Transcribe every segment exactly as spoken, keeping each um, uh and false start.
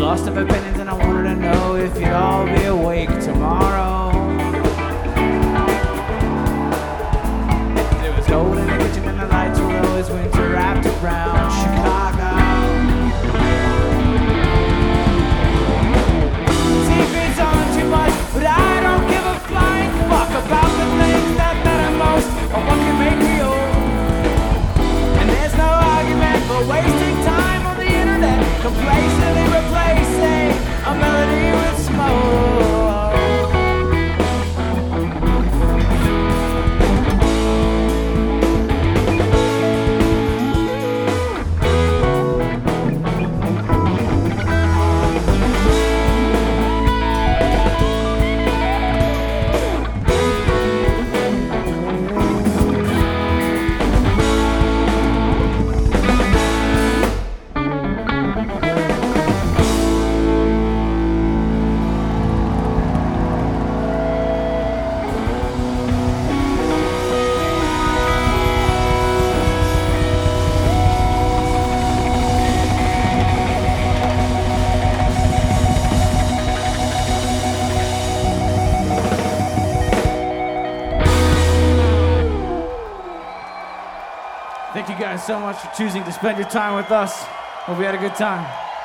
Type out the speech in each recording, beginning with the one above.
lost of opinions, and I wanted to know if you'd all be awake tomorrow. There was gold in the kitchen and the lights were always winter wrapped around Chicago. T V's on too much, but I don't give a flying fuck about the things that matter most or what can make me old. And there's no argument for wasting time on the internet, complacently replacing a melody with smoke. Thank you guys so much for choosing to spend your time with us. Hope we had a good time.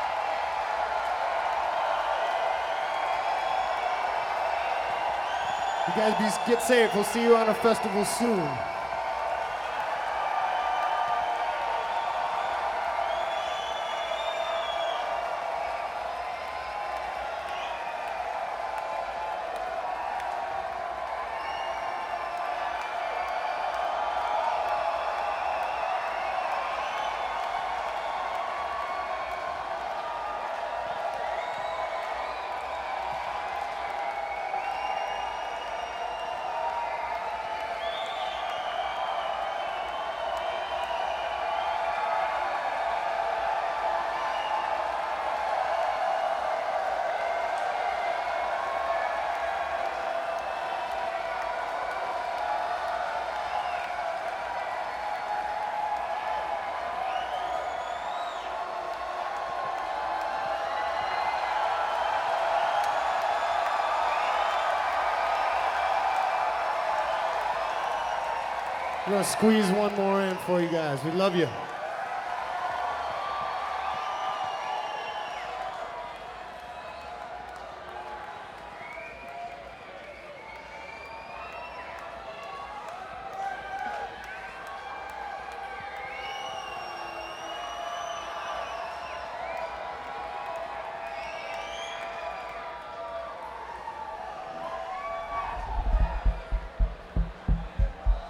You guys be, get safe. We'll see you on a festival soon. We're gonna squeeze one more in for you guys. We love you.